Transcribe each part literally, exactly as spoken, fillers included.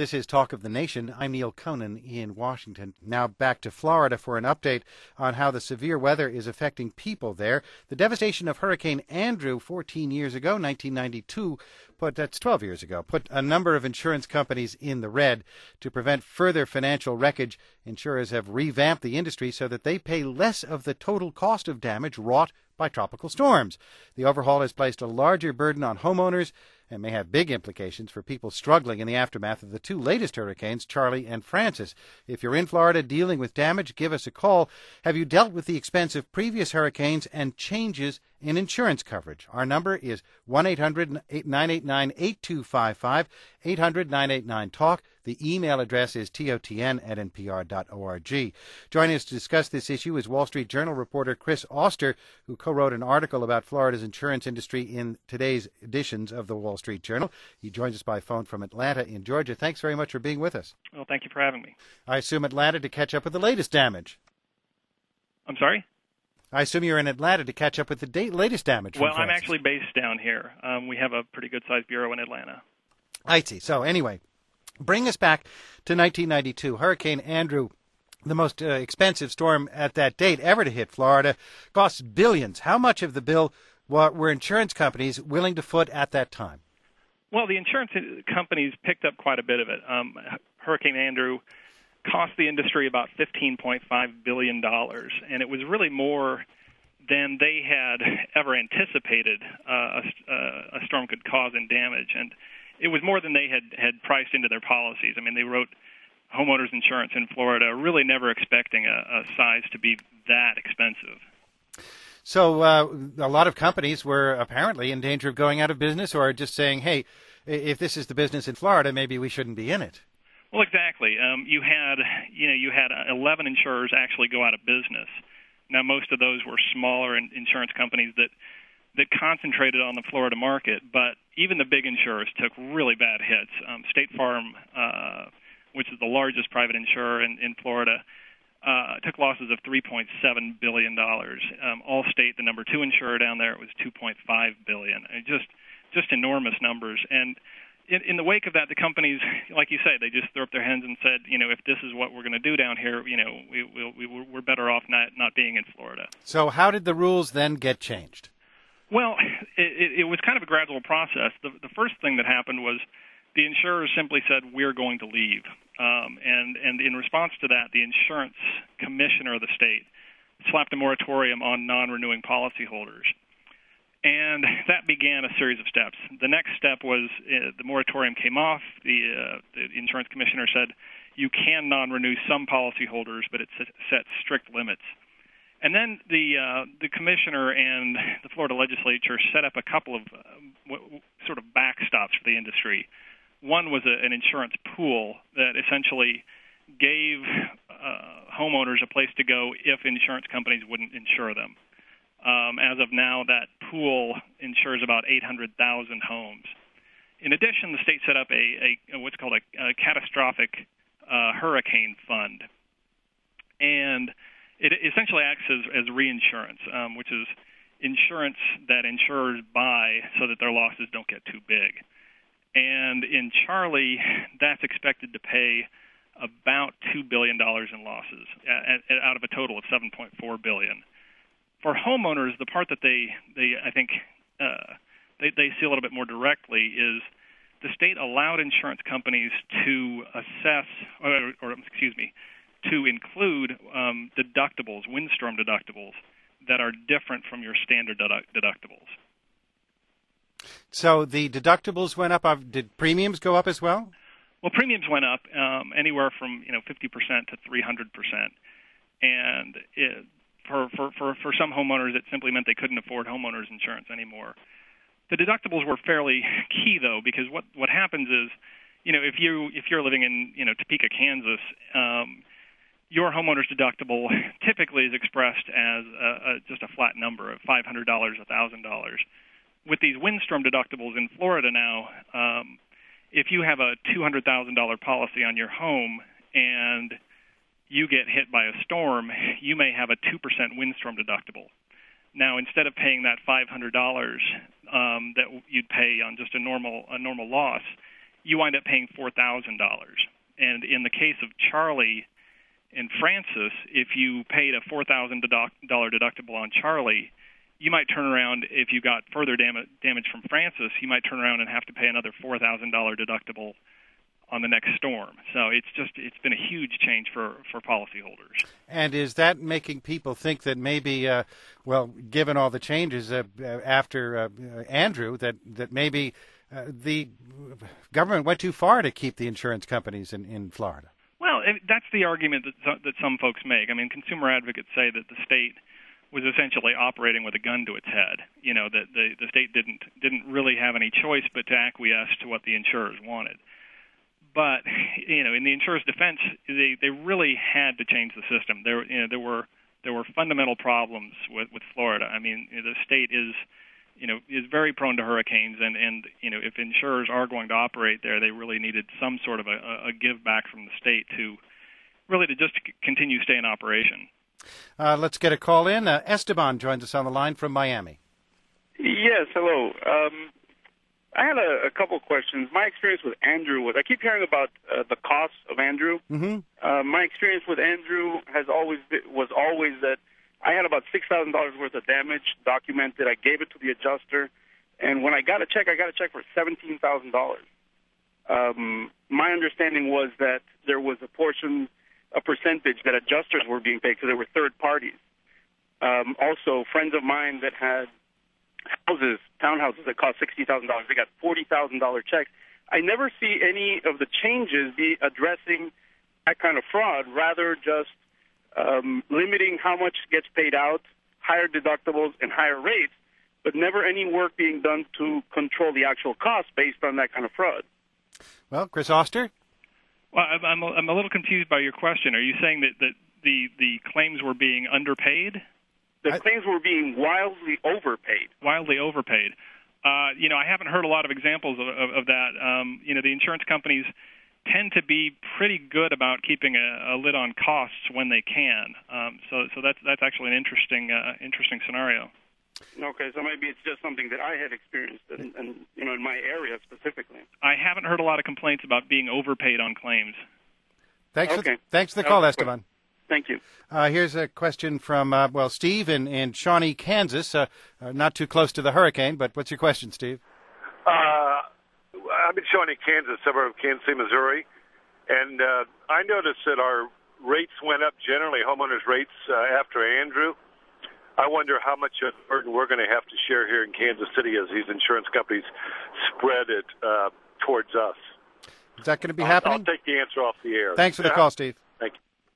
This is Talk of the Nation. I'm Neil Conan in Washington. Now back to Florida for an update on how the severe weather is affecting people there. The devastation of Hurricane Andrew fourteen years ago, nineteen ninety-two, put, that's twelve years ago, put a number of insurance companies in the red. To prevent further financial wreckage, insurers have revamped the industry so that they pay less of the total cost of damage wrought by tropical storms. The overhaul has placed a larger burden on homeowners and may have big implications for people struggling in the aftermath of the two latest hurricanes, Charley and Francis. If you're in Florida dealing with damage, give us a call. Have you dealt with the expense of previous hurricanes and changes in insurance coverage? Our number is one eight hundred nine eight nine eight two five five, eight hundred nine eight nine talk. The email address is totn at npr dot org. Joining us to discuss this issue is Wall Street Journal reporter Chris Auster, who co-wrote an article about Florida's insurance industry in today's editions of the Wall Street Journal. He joins us by phone from Atlanta in Georgia. Thanks very much for being with us. Well, thank you for having me. I assume Atlanta to catch up with the latest damage. I'm sorry? I assume you're in Atlanta to catch up with the da- latest damage. Well, from I'm Francis. actually based down here. Um, we have a pretty good-sized bureau in Atlanta. I see. So anyway, bring us back to nineteen ninety-two. Hurricane Andrew, the most uh, expensive storm at that date ever to hit Florida, cost billions. How much of the bill were, were insurance companies willing to foot at that time? Well, the insurance companies picked up quite a bit of it. Um, Hurricane Andrew cost the industry about fifteen point five billion dollars, and it was really more than they had ever anticipated uh, a, a storm could cause in damage. And it was more than they had, had priced into their policies. I mean, they wrote homeowners insurance in Florida really never expecting a, a size to be that expensive. So uh, a lot of companies were apparently in danger of going out of business, or just saying, hey, if this is the business in Florida, maybe we shouldn't be in it. Well, exactly. Um, you had, you know, you had eleven insurers actually go out of business. Now, most of those were smaller in, insurance companies that that concentrated on the Florida market, but even the big insurers took really bad hits. Um, State Farm, uh, which is the largest private insurer in, in Florida, uh, took losses of three point seven billion dollars. Um, Allstate, the number two insurer down there, it was two point five billion dollars. Just, just enormous numbers. And in, in the wake of that, the companies, like you say, they just threw up their hands and said, you know, if this is what we're going to do down here, you know, we, we, we, we're better off not, not being in Florida. So how did the rules then get changed? Well, it, it was kind of a gradual process. The, the first thing that happened was the insurers simply said, we're going to leave. Um, and, and in response to that, the insurance commissioner of the state slapped a moratorium on non-renewing policyholders. And that began a series of steps. The next step was uh, the moratorium came off. The, uh, the insurance commissioner said, you can non-renew some policyholders, but it set strict limits. And then the uh, the commissioner and the Florida legislature set up a couple of uh, w- sort of backstops for the industry. One was a, an insurance pool that essentially gave uh, homeowners a place to go if insurance companies wouldn't insure them. Um, as of now, that pool insures about eight hundred thousand homes. In addition, the state set up a, a what's called a, a catastrophic uh, hurricane fund. And it essentially acts as, as reinsurance, um, which is insurance that insurers buy so that their losses don't get too big. And in Charley, that's expected to pay about two billion dollars in losses at, at, out of a total of seven point four billion dollars. For homeowners, the part that they, they I think, uh, they, they see a little bit more directly is the state allowed insurance companies to assess, or, or excuse me, to include um, deductibles, windstorm deductibles, that are different from your standard deduct- deductibles. So the deductibles went up. Did premiums go up as well? Well, premiums went up um, anywhere from you know fifty percent to three hundred percent. And it, for, for, for, for some homeowners, it simply meant they couldn't afford homeowners insurance anymore. The deductibles were fairly key, though, because what, what happens is, you know, if, you, if you're living in you know Topeka, Kansas, um, your homeowner's deductible typically is expressed as a, a, just a flat number of five hundred dollars, one thousand dollars. With these windstorm deductibles in Florida now, um, if you have a two hundred thousand dollars policy on your home and you get hit by a storm, you may have a two percent windstorm deductible. Now, instead of paying that five hundred dollars um, that you'd pay on just a normal a normal loss, you wind up paying four thousand dollars. And in the case of Charlie and Francis, if you paid a four thousand dollars deductible on Charlie, you might turn around, if you got further dam- damage from Francis, you might turn around and have to pay another four thousand dollars deductible on the next storm. So it's just it's been a huge change for, for policyholders. And is that making people think that maybe, uh, well, given all the changes uh, after uh, Andrew, that, that maybe uh, the government went too far to keep the insurance companies in, in Florida? Well, that's the argument that, that some folks make. I mean, consumer advocates say that the state was essentially operating with a gun to its head. You know, that the, the state didn't didn't really have any choice but to acquiesce to what the insurers wanted. But, you know, in the insurers' defense, they, they really had to change the system. There, you know, there were there were fundamental problems with, with Florida. I mean, you know, the state is, you know, is very prone to hurricanes, and, and you know, if insurers are going to operate there, they really needed some sort of a, a give back from the state to really to just continue to stay in operation. Uh, let's get a call in. Uh, Esteban joins us on the line from Miami. Yes, hello. Um, I had a, a couple of questions. My experience with Andrew was, I keep hearing about uh, the cost of Andrew. Mm-hmm. Uh, my experience with Andrew has always been, was always that I had about six thousand dollars worth of damage documented. I gave it to the adjuster, and when I got a check, I got a check for seventeen thousand dollars. Um, my understanding was that there was a portion, a percentage that adjusters were being paid because they were third parties. Um, also, friends of mine that had houses, townhouses that cost sixty thousand dollars, they got forty thousand dollars checks. I never see any of the changes be addressing that kind of fraud, rather just um, limiting how much gets paid out, higher deductibles and higher rates, but never any work being done to control the actual cost based on that kind of fraud. Well, Chris Oster? Well, I'm a, I'm a little confused by your question. Are you saying that, that the, the claims were being underpaid? The I... claims were being wildly overpaid. Wildly overpaid. Uh, you know, I haven't heard a lot of examples of, of, of that. Um, you know, the insurance companies tend to be pretty good about keeping a, a lid on costs when they can. Um, so, so that's that's actually an interesting uh, interesting scenario. Okay, so maybe it's just something that I had experienced, in, in, you know, in my area specifically. I haven't heard a lot of complaints about being overpaid on claims. Thanks, okay. for, thanks for the call, okay. Esteban. Thank you. Uh, here's a question from, uh, well, Steve in, in Shawnee, Kansas. Uh, uh, not too close to the hurricane, but what's your question, Steve? Uh, I'm in Shawnee, Kansas, suburb of Kansas City, Missouri. And uh, I noticed that our rates went up generally, homeowners' rates, uh, after Andrew. I wonder how much of the burden we're going to have to share here in Kansas City as these insurance companies spread it uh, towards us. Is that going to be I'll, happening? I'll take the answer off the air. Thanks for the yeah. call, Steve. Thank you.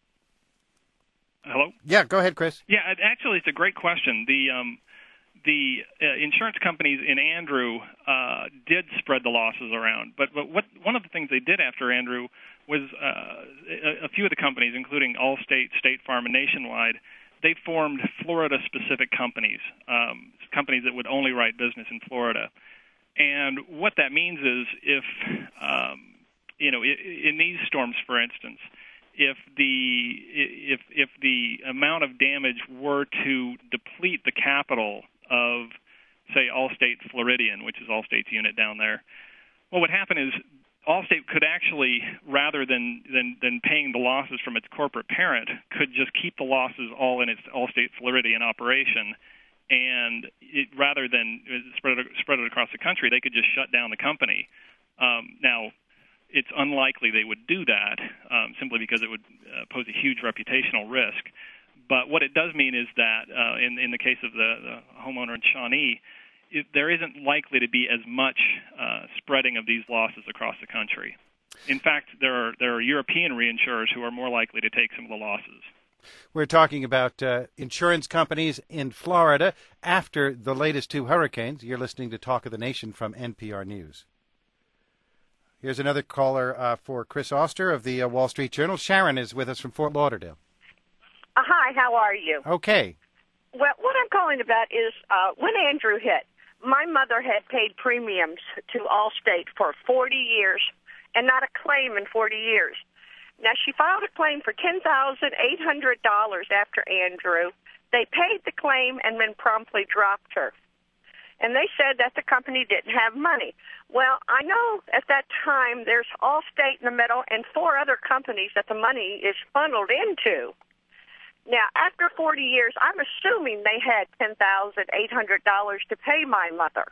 Hello? Yeah, go ahead, Chris. Yeah, actually, it's a great question. The um, the uh, insurance companies in Andrew uh, did spread the losses around, but but what one of the things they did after Andrew was uh, a, a few of the companies, including Allstate, State Farm, and Nationwide, they formed Florida-specific companies, um, companies that would only write business in Florida. And what that means is if, um, you know, in these storms, for instance, if the if if the amount of damage were to deplete the capital of, say, Allstate Floridian, which is Allstate's unit down there, what would happen is Allstate could actually, rather than, than, than paying the losses from its corporate parent, could just keep the losses all in its Allstate Floridian operation, and it, rather than spread it, spread it across the country, they could just shut down the company. Um, now, it's unlikely they would do that, um, simply because it would uh, pose a huge reputational risk. But what it does mean is that, uh, in, in the case of the, the homeowner in Shawnee, it, there isn't likely to be as much uh, spreading of these losses across the country. In fact, there are there are European reinsurers who are more likely to take some of the losses. We're talking about uh, insurance companies in Florida after the latest two hurricanes. You're listening to Talk of the Nation from N P R News. Here's another caller uh, for Chris Oster of the uh, Wall Street Journal. Sharon is with us from Fort Lauderdale. Uh, hi, how are you? Okay. Well, what I'm calling about is uh, when Andrew hit, my mother had paid premiums to Allstate for forty years and not a claim in forty years. Now, she filed a claim for ten thousand eight hundred dollars after Andrew. They paid the claim and then promptly dropped her. and they said that the company didn't have money. Well, I know at that time there's Allstate in the middle and four other companies that the money is funneled into. Now, after forty years, I'm assuming they had ten thousand eight hundred dollars to pay my mother.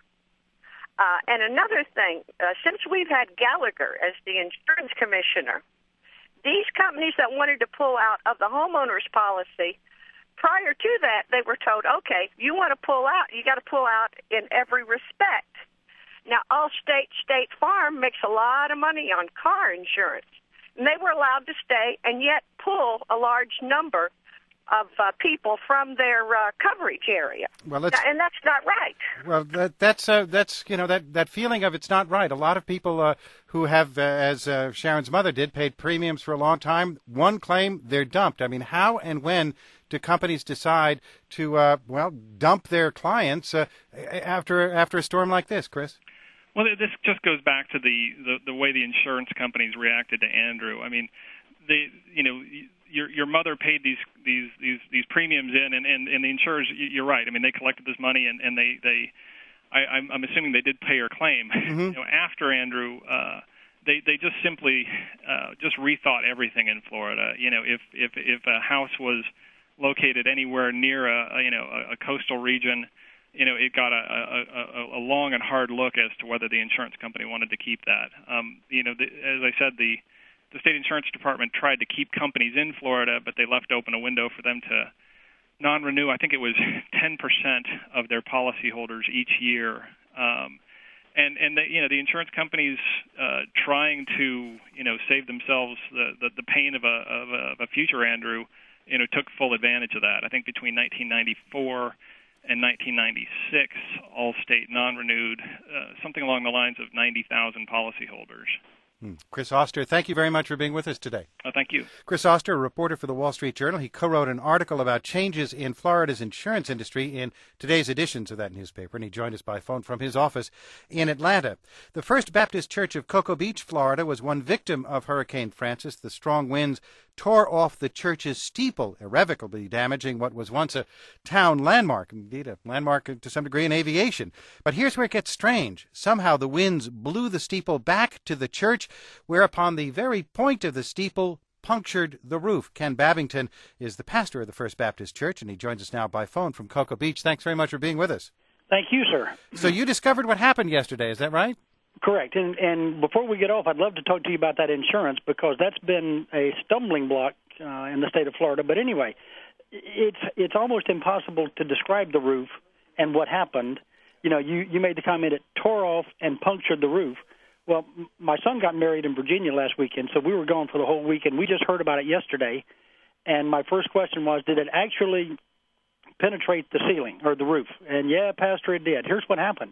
Uh, and another thing, uh, since we've had Gallagher as the insurance commissioner, these companies that wanted to pull out of the homeowner's policy, prior to that, they were told, okay, you want to pull out, you got to pull out in every respect. Now, Allstate State Farm makes a lot of money on car insurance, and they were allowed to stay and yet pull a large number of uh, people from their uh, coverage area. Well, let's, and that's not right. Well, that, that's uh, that's you know that, that feeling of it's not right. A lot of people uh, who have, uh, as uh, Sharon's mother did, paid premiums for a long time. One claim, they're dumped. I mean, how and when do companies decide to uh, well dump their clients uh, after after a storm like this, Chris? Well, this just goes back to the, the, the way the insurance companies reacted to Andrew. I mean, they you know. Your your mother paid these these these, these premiums in, and, and, and the insurers. You're right. I mean, they collected this money, and, and they they. I, I'm, I'm assuming they did pay her claim. Mm-hmm. You know, after Andrew, uh, they they just simply uh, just rethought everything in Florida. You know, if if if a house was located anywhere near a, a you know a, a coastal region, you know, it got a, a, a, a long and hard look as to whether the insurance company wanted to keep that. Um, you know, the, as I said, the The state insurance department tried to keep companies in Florida, but they left open a window for them to non-renew. I think it was ten percent of their policyholders each year. Um, and and the, you know the insurance companies uh, trying to you know save themselves the, the, the pain of a, of a of a future Andrew, you know took full advantage of that. I think between nineteen ninety-four and nineteen ninety-six, Allstate non-renewed uh, something along the lines of ninety thousand policyholders. Chris Oster, thank you very much for being with us today. Oh, thank you. Chris Oster, a reporter for the Wall Street Journal. He co-wrote an article about changes in Florida's insurance industry in today's editions of that newspaper, and he joined us by phone from his office in Atlanta. The First Baptist Church of Cocoa Beach, Florida, was one victim of Hurricane Francis. The strong winds tore off the church's steeple, irrevocably damaging what was once a town landmark, indeed a landmark to some degree in aviation. But here's where it gets strange. Somehow the winds blew the steeple back to the church, whereupon the very point of the steeple punctured the roof. Ken Babington is the pastor of the First Baptist Church, and he joins us now by phone from Cocoa Beach. Thanks very much for being with us. Thank you, sir. So you discovered what happened yesterday, is that right? Correct. And, and before we get off, I'd love to talk to you about that insurance, because that's been a stumbling block uh, in the state of Florida. But anyway, it's it's almost impossible to describe the roof and what happened. You know, you, you made the comment it tore off and punctured the roof. Well, my son got married in Virginia last weekend, so we were gone for the whole week, and we just heard about it yesterday. And my first question was, did it actually penetrate the ceiling or the roof? And, yeah, Pastor, it did. Here's what happened.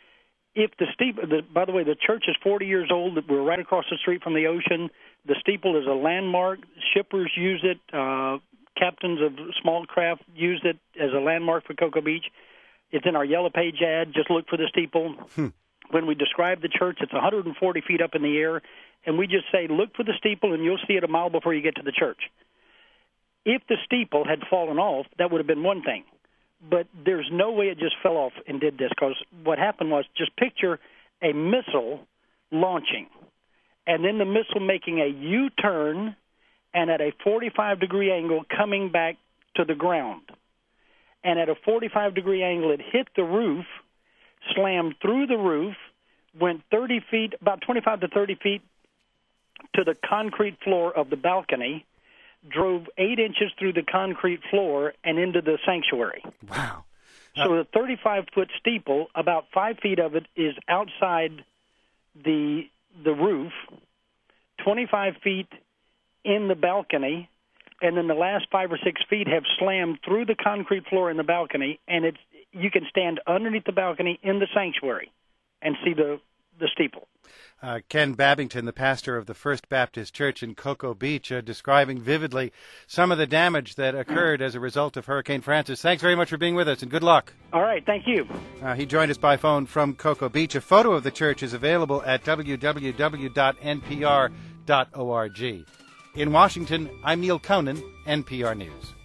If the steeple, the, by the way, the church is forty years old. We're right across the street from the ocean. The steeple is a landmark. Shippers use it. Uh, captains of small craft use it as a landmark for Cocoa Beach. It's in our Yellow Page ad. Just look for the steeple. Hmm. When we describe the church, it's one hundred forty feet up in the air, and we just say, look for the steeple, and you'll see it a mile before you get to the church. If the steeple had fallen off, that would have been one thing. But there's no way it just fell off and did this, because what happened was, just picture a missile launching, and then the missile making a U-turn and at a forty-five degree angle coming back to the ground. And at a forty-five degree angle, it hit the roof, slammed through the roof, went thirty feet, about twenty-five to thirty feet to the concrete floor of the balcony, drove eight inches through the concrete floor and into the sanctuary. Wow. Uh, so the thirty-five foot steeple, about five feet of it is outside the the roof, twenty-five feet in the balcony, and then the last five or six feet have slammed through the concrete floor in the balcony, and it's you can stand underneath the balcony in the sanctuary and see the, the steeple. Uh, Ken Babington, the pastor of the First Baptist Church in Cocoa Beach, uh, describing vividly some of the damage that occurred as a result of Hurricane Francis. Thanks very much for being with us, and good luck. All right, thank you. Uh, he joined us by phone from Cocoa Beach. A photo of the church is available at w w w dot n p r dot org. In Washington, I'm Neil Conan, N P R News.